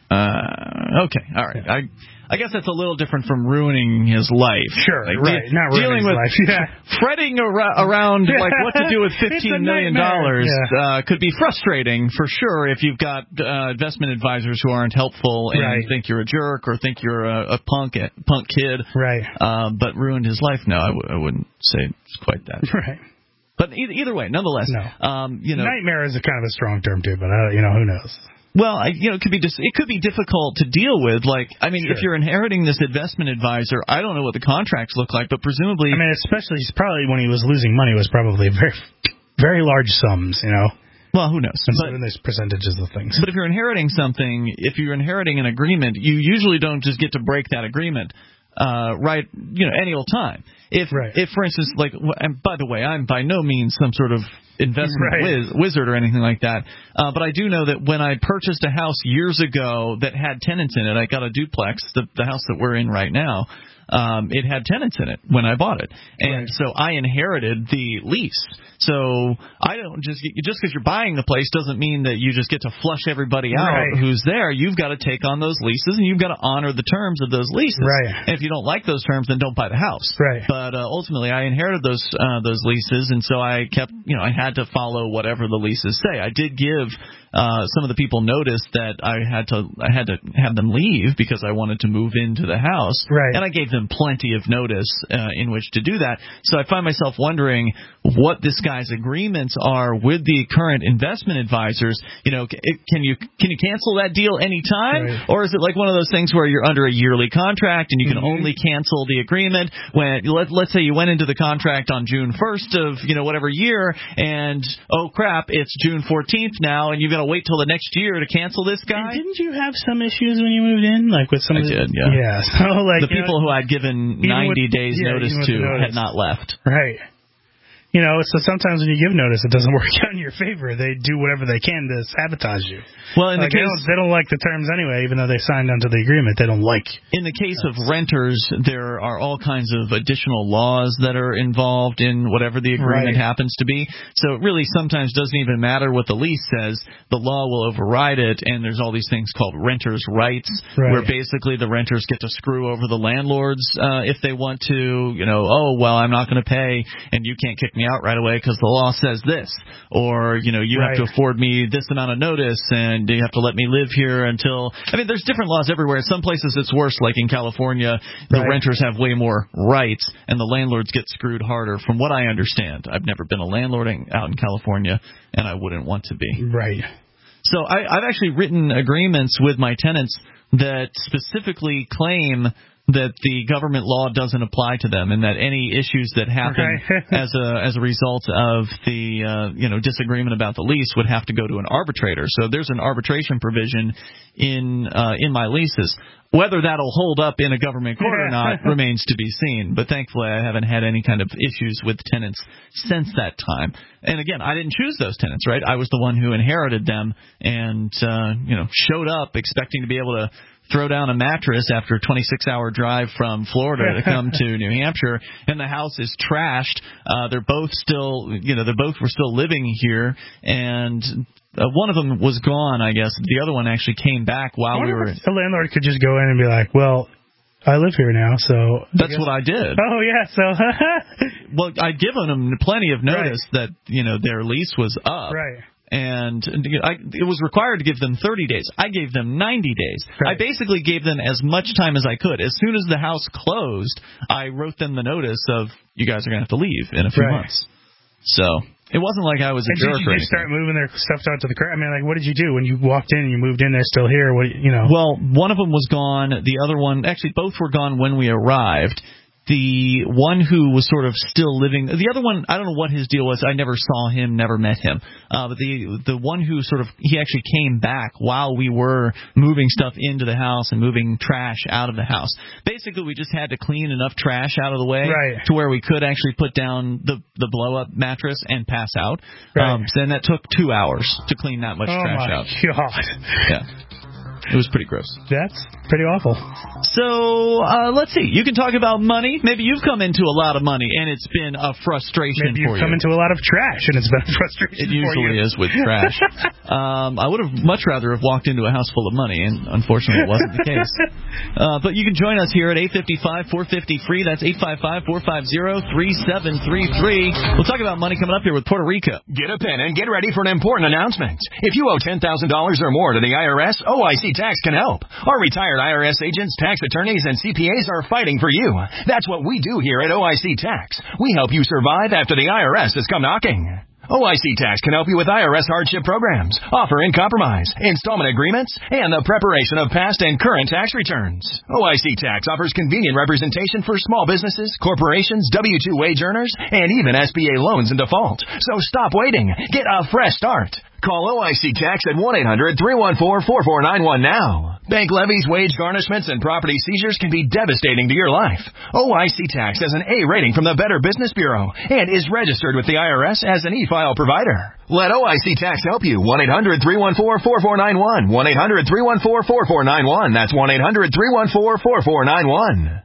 Uh, okay, all right. I I guess that's a little different from ruining his life. Sure, like, right. De- Not dealing ruining with his life. Yeah. fretting ar- around like what to do with fifteen million dollars yeah. uh, could be frustrating for sure if you've got uh, investment advisors who aren't helpful and right. think you're a jerk or think you're a, a punk punk kid. Right. Uh, but ruined his life. No, I, w- I wouldn't say it's quite that. Right. But either, either way, nonetheless, no. um, you know, nightmare is a kind of a strong term too. But uh, you know, who knows. Well, I, you know, it could be dis- it could be difficult to deal with. Like, I mean, sure. if you're inheriting this investment advisor, I don't know what the contracts look like, but presumably, I mean, especially he's probably when he was losing money was probably very, very large sums. You know. Well, who knows? But, and there's percentages of things. But if you're inheriting something, if you're inheriting an agreement, you usually don't just get to break that agreement. Uh, right, you know, any old time. If, right. if for instance, like, and by the way, I'm by no means some sort of investment right. wiz, wizard or anything like that, uh, but I do know that when I purchased a house years ago that had tenants in it, I got a duplex, the, the house that we're in right now, um, it had tenants in it when I bought it, and right. so I inherited the lease. So I don't just just because you're buying the place doesn't mean that you just get to flush everybody out right. who's there. You've got to take on those leases and you've got to honor the terms of those leases. Right. And if you don't like those terms, then don't buy the house. Right. But uh, ultimately, I inherited those uh, those leases, and so I kept, you know, I had to follow whatever the leases say. I did give uh, some of the people notice that I had to I had to have them leave because I wanted to move into the house. Right. And I gave them plenty of notice uh, in which to do that. So I find myself wondering what this guy's agreements are with the current investment advisors. You know, can you can you cancel that deal anytime, right. or is it like one of those things where you're under a yearly contract and you can mm-hmm. only cancel the agreement when let, let's say you went into the contract on June first of you know whatever year, and oh crap, it's June fourteenth now, and you've got to wait till the next year to cancel this guy? And didn't you have some issues when you moved in, like with some? I of the, did, yeah. Yeah. So like the people know, who I'd given ninety with, days yeah, notice to notice. had not left. Right. you know, so sometimes when you give notice, it doesn't work out in your favor. They do whatever they can to sabotage you. Well, in like, the case, they don't, they don't like the terms anyway, even though they signed onto the agreement. They don't like. In the case of renters, there are all kinds of additional laws that are involved in whatever the agreement right. happens to be. So it really sometimes doesn't even matter what the lease says. The law will override it, and there's all these things called renters' rights, right. where basically the renters get to screw over the landlords uh, if they want to. You know, oh, well, I'm not going to pay, and you can't kick me out right away because the law says this. Or, you know, you right. have to afford me this amount of notice, and you have to let me live here until... I mean, there's different laws everywhere. Some places it's worse, like in California, the right. renters have way more rights, and the landlords get screwed harder, from what I understand. I've never been a landlord out in California, and I wouldn't want to be. Right. So I, I've actually written agreements with my tenants that specifically claim that the government law doesn't apply to them, and that any issues that happen okay. as a as a result of the uh, you know disagreement about the lease would have to go to an arbitrator. So there's an arbitration provision in uh, in my leases. Whether that'll hold up in a government court or not remains to be seen. But thankfully, I haven't had any kind of issues with tenants since that time. And again, I didn't choose those tenants, right? I was the one who inherited them and uh, you know showed up expecting to be able to throw down a mattress after a twenty-six hour drive from Florida to come to New Hampshire, and the house is trashed. Uh, they're both still, you know, they both were still living here, and uh, one of them was gone, I guess. The other one actually came back while we were. The landlord could just go in and be like, "Well, I live here now, so." That's I what I did. Oh yeah, so. Well, I'd given them plenty of notice right. that you know their lease was up. Right. And I, it was required to give them thirty days. I gave them ninety days. Right. I basically gave them as much time as I could. As soon as the house closed, I wrote them the notice of, you guys are going to have to leave in a few right. months. So it wasn't like I was a and jerk did you or just anything. start moving their stuff out to the crowd? I mean, like, what did you do when you walked in and you moved in? They're still here. What you know? Well, one of them was gone. The other one, actually, both were gone when we arrived. The one who was sort of still living, the other one, I don't know what his deal was. I never saw him, never met him. Uh, but the the one who sort of, he actually came back while we were moving stuff into the house and moving trash out of the house. Basically, we just had to clean enough trash out of the way right. to where we could actually put down the the blow up mattress and pass out. Right. Um, so then that took two hours to clean that much oh trash my out. God. Yeah. It was pretty gross. That's pretty awful. So, uh, let's see. You can talk about money. Maybe you've come into a lot of money, and it's been a frustration Maybe for you. Maybe you've come into a lot of trash, and it's been a frustration for you. It usually is with trash. um, I would have much rather have walked into a house full of money, and unfortunately it wasn't the case. Uh, but you can join us here at eight five five, four five zero, free. That's eight five five, four five zero, three seven three three. We'll talk about money coming up here with Puerto Rico. Get a pen and get ready for an important announcement. If you owe ten thousand dollars or more to the I R S, O I C Tax can help. Our retired I R S agents, tax attorneys, and C P As are fighting for you. That's what we do here at O I C Tax. We help you survive after the I R S has come knocking. O I C Tax can help you with I R S hardship programs, offer in compromise, installment agreements, and the preparation of past and current tax returns. O I C Tax offers convenient representation for small businesses, corporations, W two wage earners, and even S B A loans in default. So stop waiting. Get a fresh start. Call O I C Tax at one eight hundred, three one four, four four nine one now. Bank levies, wage garnishments, and property seizures can be devastating to your life. O I C Tax has an A rating from the Better Business Bureau and is registered with the I R S as an e-file provider. Let O I C Tax help you. one eight hundred, three one four, four four nine one. one eight hundred, three one four, four four nine one. That's one eight hundred, three one four, four four nine one.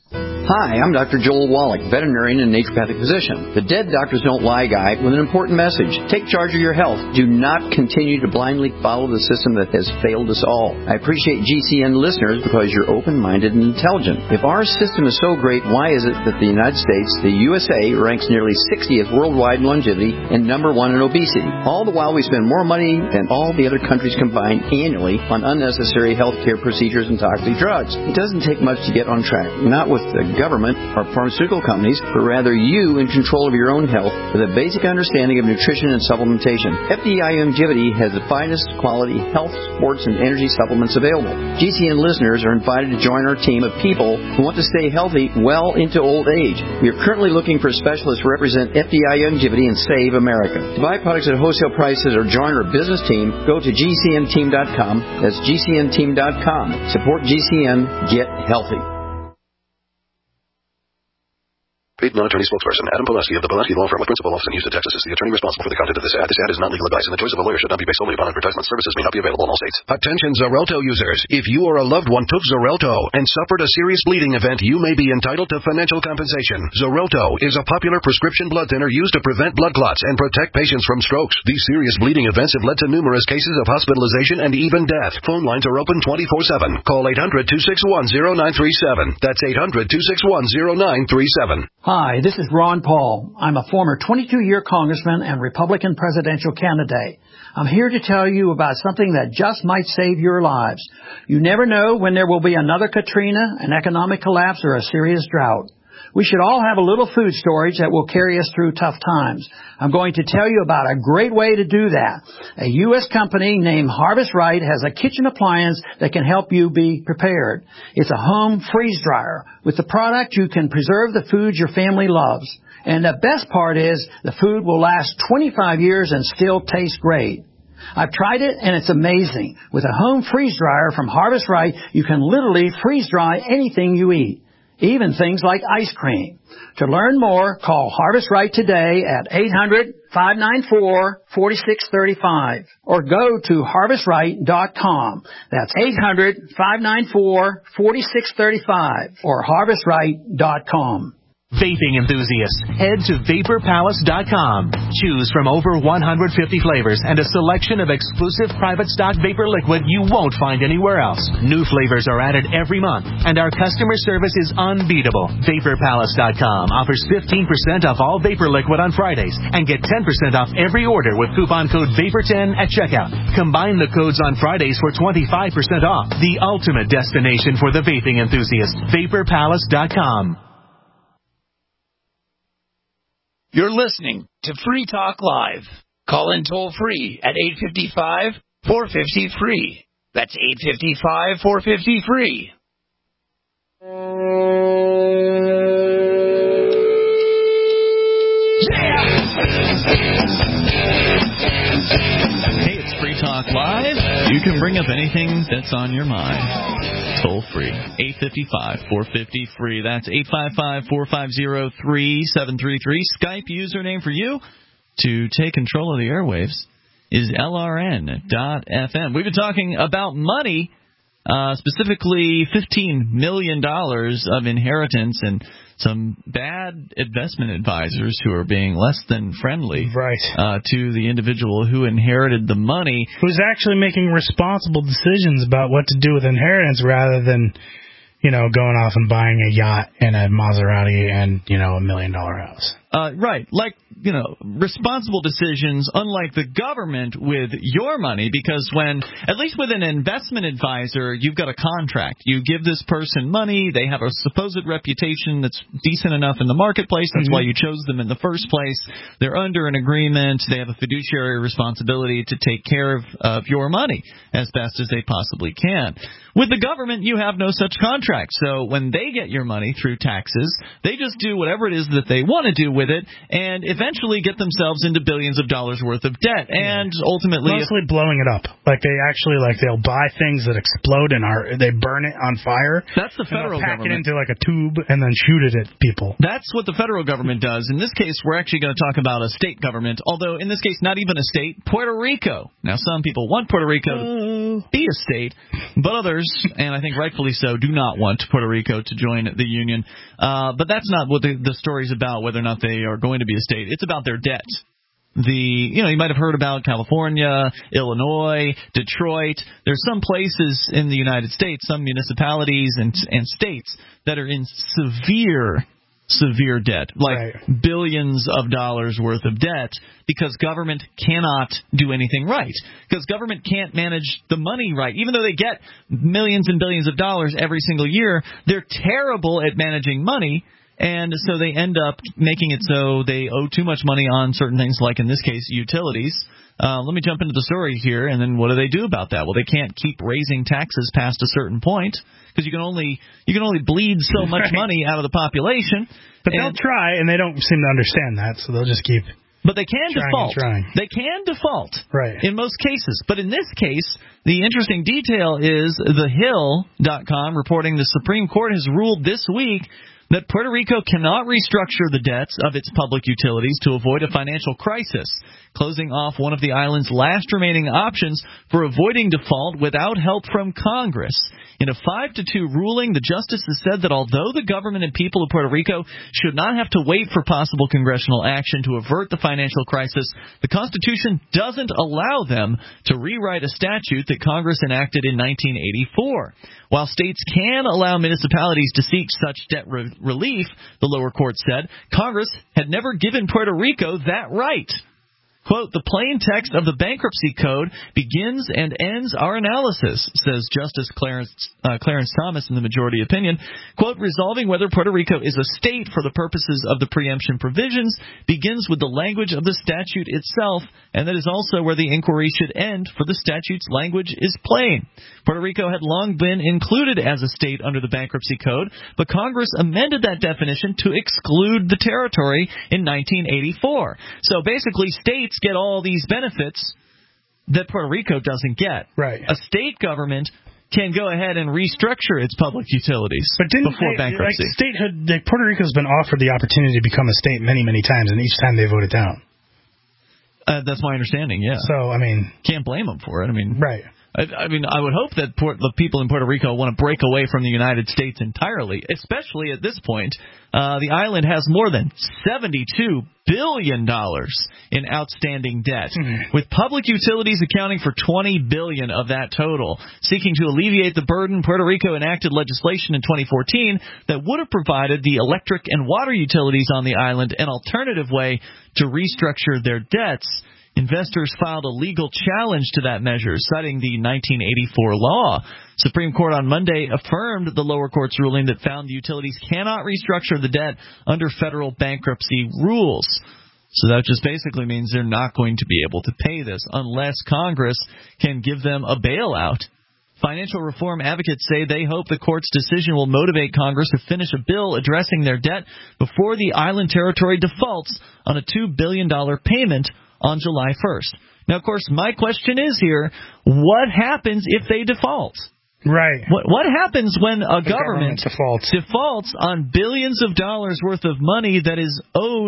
Hi, I'm Doctor Joel Wallach, veterinarian and naturopathic physician. The Dead Doctors Don't Lie guy with an important message. Take charge of your health. Do not continue to blindly follow the system that has failed us all. I appreciate G C N listeners because you're open-minded and intelligent. If our system is so great, why is it that the United States, the U S A, ranks nearly sixtieth worldwide in longevity and number one in obesity? All the while we spend more money than all the other countries combined annually on unnecessary health care procedures and toxic drugs. It doesn't take much to get on track. Not with the government or pharmaceutical companies, but rather you in control of your own health with a basic understanding of nutrition and supplementation. F D I Longevity has the finest quality health, sports, and energy supplements available. G C N listeners are invited to join our team of people who want to stay healthy well into old age. We are currently looking for specialists to represent F D I Longevity and Save America. To buy products at wholesale prices or join our business team, go to G C N team dot com. That's G C N team dot com. Support G C N. Get healthy. Paid non-attorney spokesperson Adam Pulaski of the Pulaski Law Firm with principal office in Houston, Texas is the attorney responsible for the content of this ad. This ad is not legal advice, and the choice of a lawyer should not be based solely upon advertisement. Services may not be available in all states. Attention Xarelto users. If you or a loved one took Xarelto and suffered a serious bleeding event, you may be entitled to financial compensation. Xarelto is a popular prescription blood thinner used to prevent blood clots and protect patients from strokes. These serious bleeding events have led to numerous cases of hospitalization and even death. Phone lines are open twenty-four seven. Call eight hundred, two six one, zero nine three seven. That's eight hundred, two six one, zero nine three seven. Hi, this is Ron Paul. I'm a former twenty-two-year congressman and Republican presidential candidate. I'm here to tell you about something that just might save your lives. You never know when there will be another Katrina, an economic collapse, or a serious drought. We should all have a little food storage that will carry us through tough times. I'm going to tell you about a great way to do that. A U S company named Harvest Right has a kitchen appliance that can help you be prepared. It's a home freeze dryer. With the product, you can preserve the food your family loves. And the best part is the food will last twenty-five years and still taste great. I've tried it, and it's amazing. With a home freeze dryer from Harvest Right, you can literally freeze dry anything you eat, even things like ice cream. To learn more, call Harvest Right today at eight hundred, five nine four, four six three five or go to harvest right dot com. That's eight hundred, five nine four, four six three five or harvest right dot com. Vaping enthusiasts, head to vapor palace dot com. Choose from over one hundred fifty flavors and a selection of exclusive private stock vapor liquid you won't find anywhere else. New flavors are added every month, and our customer service is unbeatable. vapor palace dot com offers fifteen percent off all vapor liquid on Fridays and get ten percent off every order with coupon code vapor ten at checkout. Combine the codes on Fridays for twenty-five percent off. The ultimate destination for the vaping enthusiast. vapor palace dot com. You're listening to Free Talk Live. Call in toll free at eight five five, four five zero, free. That's eight five five, four five zero, free. Hey, it's Free Talk Live. You can bring up anything that's on your mind. Toll free. eight five five, four five zero, free. That's eight five five, four five zero, three seven three three. Skype username for you to take control of the airwaves is L R N dot F M. We've been talking about money, uh, specifically fifteen million dollars of inheritance and some bad investment advisors who are being less than friendly right. uh, to the individual who inherited the money. Who's actually making responsible decisions about what to do with inheritance rather than, you know, going off and buying a yacht and a Maserati and, you know, a million dollar house. Uh, right. Like, you know, responsible decisions, unlike the government with your money, because when, at least with an investment advisor, you've got a contract. You give this person money. They have a supposed reputation that's decent enough in the marketplace. That's mm-hmm. why you chose them in the first place. They're under an agreement. They have a fiduciary responsibility to take care of, of your money as best as they possibly can. With the government, you have no such contract. So when they get your money through taxes, they just do whatever it is that they want to do with it and eventually get themselves into billions of dollars worth of debt. And ultimately... Mostly blowing it up. Like they actually, like they'll buy things that explode and are, they burn it on fire. That's the federal pack government. Pack it into like a tube and then shoot it at people. That's what the federal government does. In this case, we're actually going to talk about a state government, although in this case, not even a state, Puerto Rico. Now, some people want Puerto Rico to be a state, but others, and I think rightfully so, do not want Puerto Rico to join the Union. Uh, but that's not what the, the story's about, whether or not they are going to be a state. It's about their debt. The, you know, you might have heard about California, Illinois, Detroit. There's some places in the United States, some municipalities and and states that are in severe, severe debt, like right. billions of dollars worth of debt, because government cannot do anything right. Because government can't manage the money right. Even though they get millions and billions of dollars every single year, they're terrible at managing money. And so they end up making it so they owe too much money on certain things, like in this case, utilities. Uh, let me jump into the story here, and then what do they do about that? Well, they can't keep raising taxes past a certain point, because you can only you can only bleed so much right. money out of the population. But and, they'll try, and they don't seem to understand that, so they'll just keep. But they can trying default. And trying. They can default. Right. In most cases. But in this case, the interesting detail is the hill dot com reporting the Supreme Court has ruled this week that Puerto Rico cannot restructure the debts of its public utilities to avoid a financial crisis, closing off one of the island's last remaining options for avoiding default without help from Congress. In a five to two ruling, the justices said that although the government and people of Puerto Rico should not have to wait for possible congressional action to avert the financial crisis, the Constitution doesn't allow them to rewrite a statute that Congress enacted in nineteen eighty-four. While states can allow municipalities to seek such debt re- relief, the lower court said, Congress had never given Puerto Rico that right. Quote, the plain text of the bankruptcy code begins and ends our analysis, says Justice Clarence, uh, Clarence Thomas in the majority opinion. Quote, resolving whether Puerto Rico is a state for the purposes of the preemption provisions begins with the language of the statute itself, and that is also where the inquiry should end, for the statute's language is plain. Puerto Rico had long been included as a state under the bankruptcy code, but Congress amended that definition to exclude the territory in nineteen eighty-four. So basically, states get all these benefits that Puerto Rico doesn't get. Right. A state government can go ahead and restructure its public utilities but didn't before they, bankruptcy. Like statehood, like Puerto Rico's been offered the opportunity to become a state many, many times, and each time they voted down. Uh, that's my understanding, yeah. So, I mean... Can't blame them for it. I mean... Right. I, I mean, I would hope that Port, the people in Puerto Rico want to break away from the United States entirely, especially at this point. Uh, the island has more than seventy-two billion dollars in outstanding debt, mm-hmm. with public utilities accounting for twenty billion dollars of that total. Seeking to alleviate the burden, Puerto Rico enacted legislation in twenty fourteen that would have provided the electric and water utilities on the island an alternative way to restructure their debts. Investors filed a legal challenge to that measure, citing the nineteen eighty-four law. Supreme Court on Monday affirmed the lower court's ruling that found the utilities cannot restructure the debt under federal bankruptcy rules. So that just basically means they're not going to be able to pay this unless Congress can give them a bailout. Financial reform advocates say they hope the court's decision will motivate Congress to finish a bill addressing their debt before the island territory defaults on a two billion dollars payment on July first. Now, of course, my question is here, what happens if they default? Right. What what happens when a the government, government defaults. defaults on billions of dollars worth of money that is owed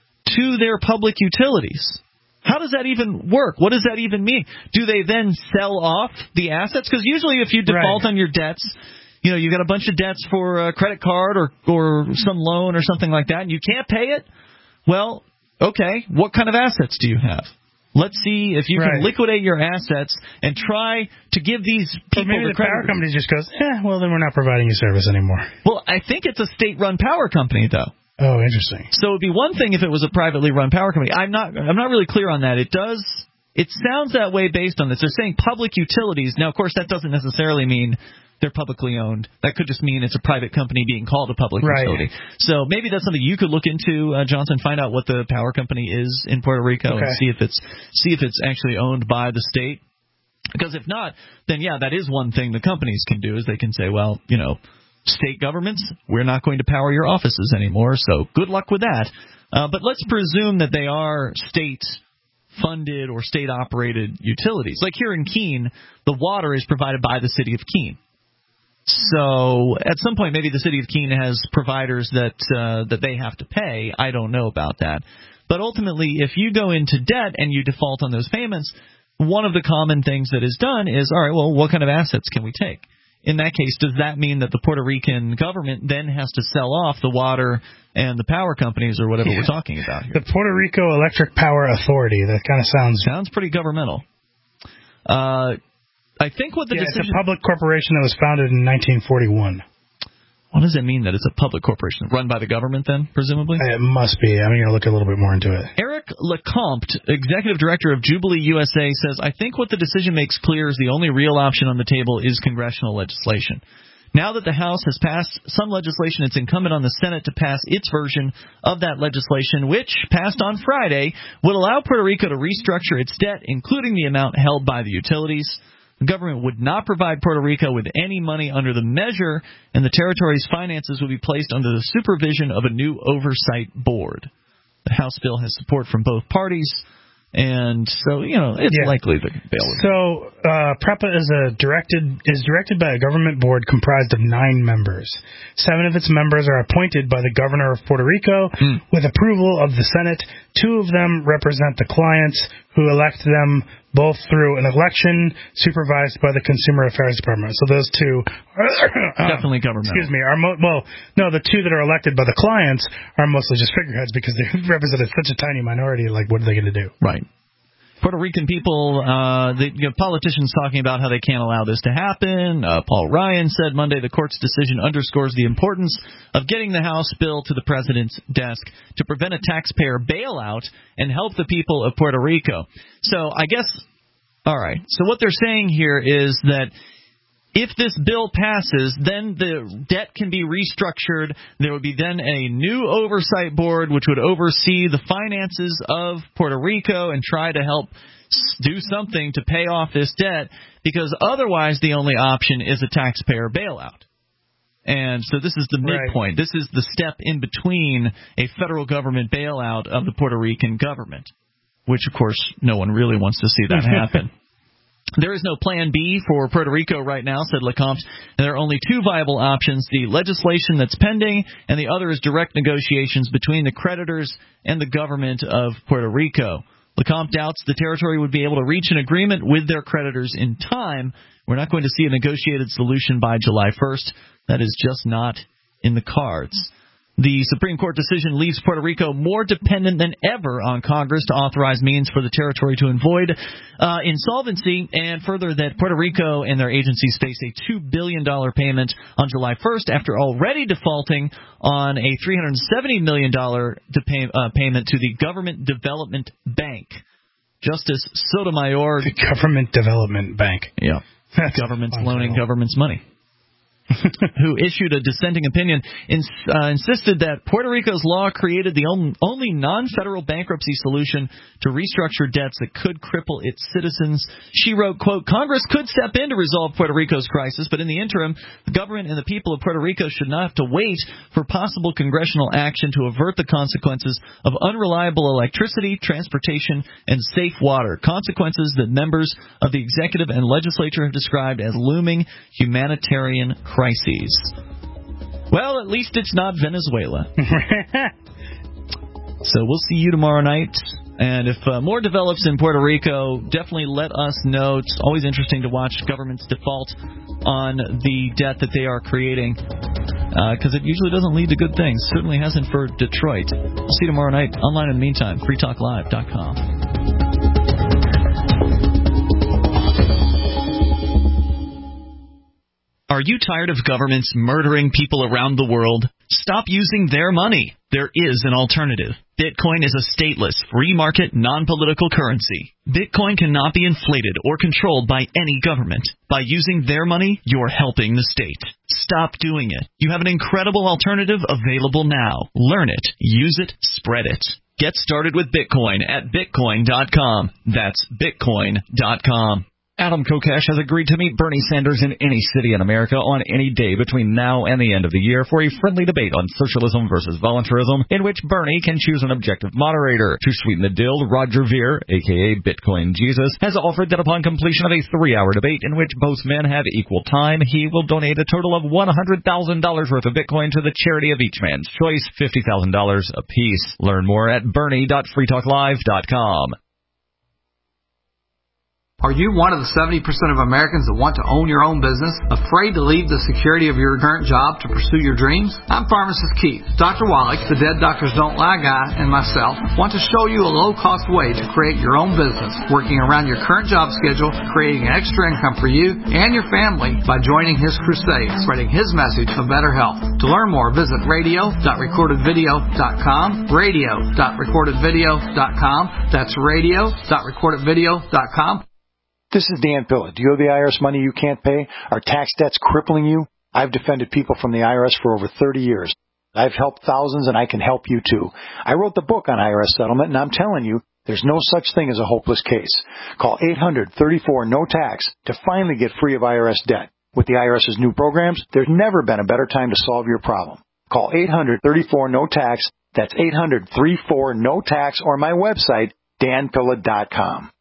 to their public utilities? How does that even work? What does that even mean? Do they then sell off the assets? Because usually if you default right. on your debts, you know, you got a bunch of debts for a credit card or, or some loan or something like that, and you can't pay it, well, okay, what kind of assets do you have? Let's see if you right. can liquidate your assets and try to give these people maybe the, the credit. power company just goes, eh, well, then we're not providing you service anymore. Well, I think it's a state-run power company, though. Oh, interesting. So it would be one thing if it was a privately run power company. I'm not I'm not really clear on that. It does it sounds that way based on this. They're saying public utilities. Now, of course, that doesn't necessarily mean they're publicly owned. That could just mean it's a private company being called a public right. utility. So maybe that's something you could look into, uh, Johnson. Find out what the power company is in Puerto Rico okay. and see if it's see if it's actually owned by the state. Because if not, then yeah, that is one thing the companies can do is they can say, well, you know, state governments, we're not going to power your offices anymore. So good luck with that. Uh, but let's presume that they are state funded or state operated utilities. Like here in Keene, the water is provided by the city of Keene. So at some point, maybe the city of Keene has providers that uh, that they have to pay. I don't know about that. But ultimately, if you go into debt and you default on those payments, one of the common things that is done is, all right, well, what kind of assets can we take? In that case, does that mean that the Puerto Rican government then has to sell off the water and the power companies or whatever yeah. we're talking about here? The Puerto Rico Electric Power Authority. That kind of sounds... Sounds pretty governmental. Uh... I think what the yeah, decision... it's a public corporation that was founded in nineteen forty-one. What does it mean that it's a public corporation? Run by the government then, presumably? It must be. I'm going to look a little bit more into it. Eric Lecomte, executive director of Jubilee U S A, says, I think what the decision makes clear is the only real option on the table is congressional legislation. Now that the House has passed some legislation, it's incumbent on the Senate to pass its version of that legislation, which, passed on Friday, would allow Puerto Rico to restructure its debt, including the amount held by the utilities. The government would not provide Puerto Rico with any money under the measure, and the territory's finances would be placed under the supervision of a new oversight board. The House bill has support from both parties, And so, you know, it's Yeah. likely that bail would. So, uh, PREPA is a directed is directed by a government board comprised of nine members. Seven of its members are appointed by the governor of Puerto Rico mm. with approval of the Senate. Two of them represent the clients who elect them both through an election supervised by the Consumer Affairs Department. So those two are definitely governmental. Excuse me. Are mo- well, no, the two that are elected by the clients are mostly just figureheads because they represent such a tiny minority. Like, what are they going to do? Right. Puerto Rican people, uh, the you know, politicians talking about how they can't allow this to happen. Uh, Paul Ryan said Monday the court's decision underscores the importance of getting the House bill to the president's desk to prevent a taxpayer bailout and help the people of Puerto Rico. So I guess, all right, so what they're saying here is that if this bill passes, then the debt can be restructured. There would be then a new oversight board which would oversee the finances of Puerto Rico and try to help do something to pay off this debt, because otherwise the only option is a taxpayer bailout. And so this is the midpoint. Right. This is the step in between a federal government bailout of the Puerto Rican government, which, of course, no one really wants to see that happen. There is no plan B for Puerto Rico right now, said Lecomte. And there are only two viable options, the legislation that's pending, and the other is direct negotiations between the creditors and the government of Puerto Rico. Lecomte doubts the territory would be able to reach an agreement with their creditors in time. We're not going to see a negotiated solution by July first. That is just not in the cards. The Supreme Court decision leaves Puerto Rico more dependent than ever on Congress to authorize means for the territory to avoid uh, insolvency, and further that Puerto Rico and their agencies face a two billion dollars payment on July first after already defaulting on a three hundred seventy million dollars de- pay- uh, payment to the Government Development Bank. Justice Sotomayor. The Government Development Bank. Yeah. That's government's loaning government's money. who issued a dissenting opinion, ins- uh, insisted that Puerto Rico's law created the on- only non-federal bankruptcy solution to restructure debts that could cripple its citizens. She wrote, quote, Congress could step in to resolve Puerto Rico's crisis, but in the interim, the government and the people of Puerto Rico should not have to wait for possible congressional action to avert the consequences of unreliable electricity, transportation, and safe water, consequences that members of the executive and legislature have described as looming humanitarian crises. Well, at least it's not Venezuela. So we'll see you tomorrow night. And if uh, more develops in Puerto Rico, definitely let us know. It's always interesting to watch governments default on the debt that they are creating, because uh, it usually doesn't lead to good things. Certainly hasn't for Detroit. We'll see you tomorrow night. Online in the meantime, free talk live dot com. Are you tired of governments murdering people around the world? Stop using their money. There is an alternative. Bitcoin is a stateless, free market, non-political currency. Bitcoin cannot be inflated or controlled by any government. By using their money, you're helping the state. Stop doing it. You have an incredible alternative available now. Learn it, use it, spread it. Get started with Bitcoin at bitcoin dot com. That's bitcoin dot com. Adam Kokesh has agreed to meet Bernie Sanders in any city in America on any day between now and the end of the year for a friendly debate on socialism versus voluntarism, in which Bernie can choose an objective moderator. To sweeten the deal, Roger Ver, a k a. Bitcoin Jesus, has offered that upon completion of a three-hour debate in which both men have equal time, he will donate a total of one hundred thousand dollars worth of Bitcoin to the charity of each man's choice, fifty thousand dollars apiece. Learn more at bernie dot free talk live dot com. Are you one of the seventy percent of Americans that want to own your own business, afraid to leave the security of your current job to pursue your dreams? I'm Pharmacist Keith. Doctor Wallach, the Dead Doctors Don't Lie guy, and myself want to show you a low-cost way to create your own business, working around your current job schedule, creating an extra income for you and your family by joining his crusade, spreading his message of better health. To learn more, visit radio dot recorded video dot com, radio dot recorded video dot com. That's radio dot recorded video dot com. This is Dan Pilla. Do you owe the I R S money you can't pay? Are tax debts crippling you? I've defended people from the I R S for over thirty years. I've helped thousands, and I can help you too. I wrote the book on I R S settlement, and I'm telling you, there's no such thing as a hopeless case. Call eight hundred thirty-four no tax to finally get free of I R S debt. With the IRS's new programs, there's never been a better time to solve your problem. Call eight hundred thirty-four no tax. That's eight hundred thirty-four no tax, or my website, dan pilla dot com.